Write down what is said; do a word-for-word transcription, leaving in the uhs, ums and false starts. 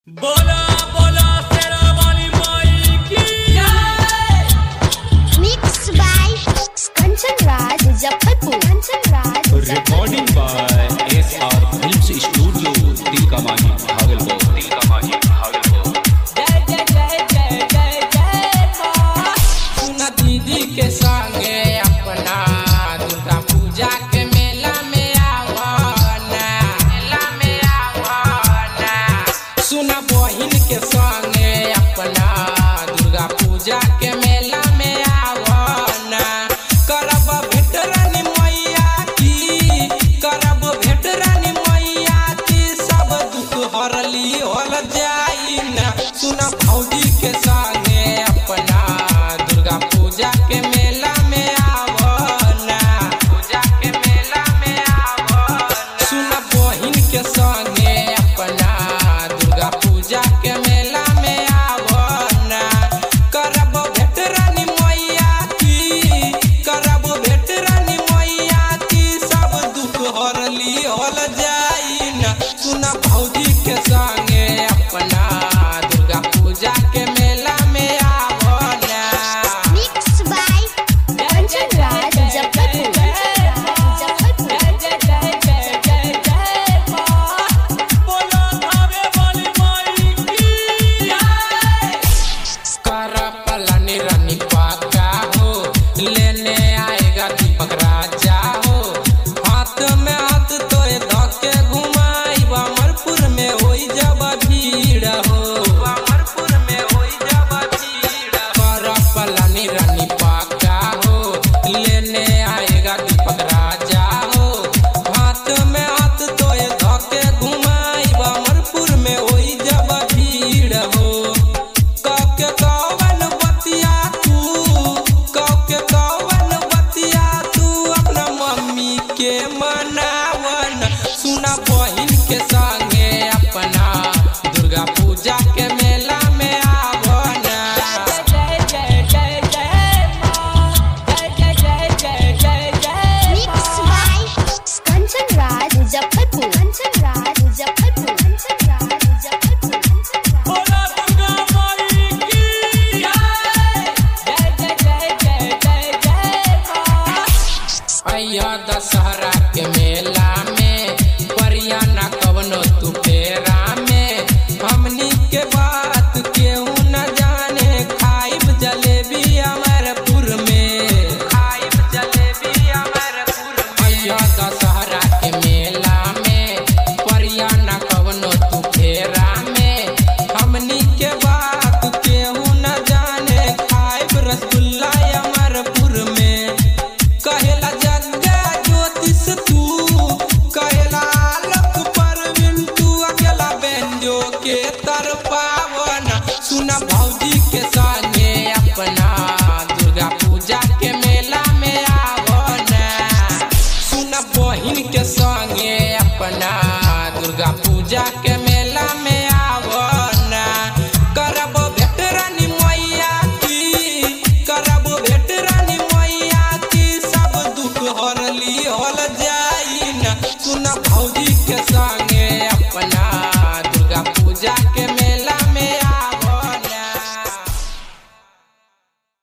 बोला बोला तेरा वाली माई की Mixed by Kanchan Raj Muzaffarpur. Kanchan Raj recording by S R films studio Tilkamanjhi Bhagalpur Tilkamanjhi Bhagalpur. जय जय जय जय जय जय माँ। सुना दीदी के संगे अपना दुर्गा पूजा के मेला में आवना, मेला में आवना। सुना बहिन के संगे अपना दुर्गा पूजा के मेला में आवना। करब भेट रानी मैया की, करब भेट रानी मैया की, सब दुख हरली होल जाई ना। सुना भौजी के संगे अपना दुर्गा पूजा के मेला में आवना, पूजा के मेला में आवना। सुना बहिन के संगे अपना दुर्गा पूजा के मेला में आवना। करब भेट रानी मैया की, करब भेट रानी मैया की, सब दुख हरली होल जाई ना। सुना भौजी के संगे अपना दुर्गा पूजा के मेला में आवना। Mixed by Kanchan Raj Muzaffarpur. Kanchan Raj Muzaffarpur. जय जय जय जय जय माँ। बोला धावे वाली माई की कर पलानी रानी पाका हो, लेने आएगा दीपक राजा हो। हाथ में हाथ तोए धके घुमाई, अमरपुर में होई जब भीड़ हो, अमरपुर में होई जब भीड़। कर पलानी रानी पाका हो, लेने आएगा दीपक राजा हो। हाथ में हाथ तोए धके घुमाई, अमरपुर में होई जब भीड़ हो। कौके कौवन बतिया तू, कौके कौवन बतिया तू, अपना मम्मी के मनावन। सुना बहिन के संगे अपना दुर्गा पूजा के मेला में आवना। जय जय जय जय माँ, जय जय जय जय जय जय Mixed by Kanchan Raj Muzaffarpur. Kanchan Raj Muzaffarpur. Kanchan Raj Muzaffarpur. Kanchan Raj. बोला दुर्गा माई की जय जय जय जय जय जय माँ। अय्या दशहरा के मेला में परिया ना कवनो तू फेरा में। हमनी के बात केहू न जाने, खाइब जलेबी अमरपुर में, खाइब जलेबी अमरपुर में। अय्या दशहरा के मेला में परिया ना कवनो तू फेरा में। हमनी के बात केहू न जाने, खाइब रसगुल्ला अमरपुर में। कहेला जग्गा ज्योतिष तू, कहेला आलोक परवीन तू, अकेला बेंजो के तरपावना। सुना भौजी के संगे अपना दुर्गा पूजा के मेला में आवना। सुना बहिन के संगे अपना दुर्गा पूजा के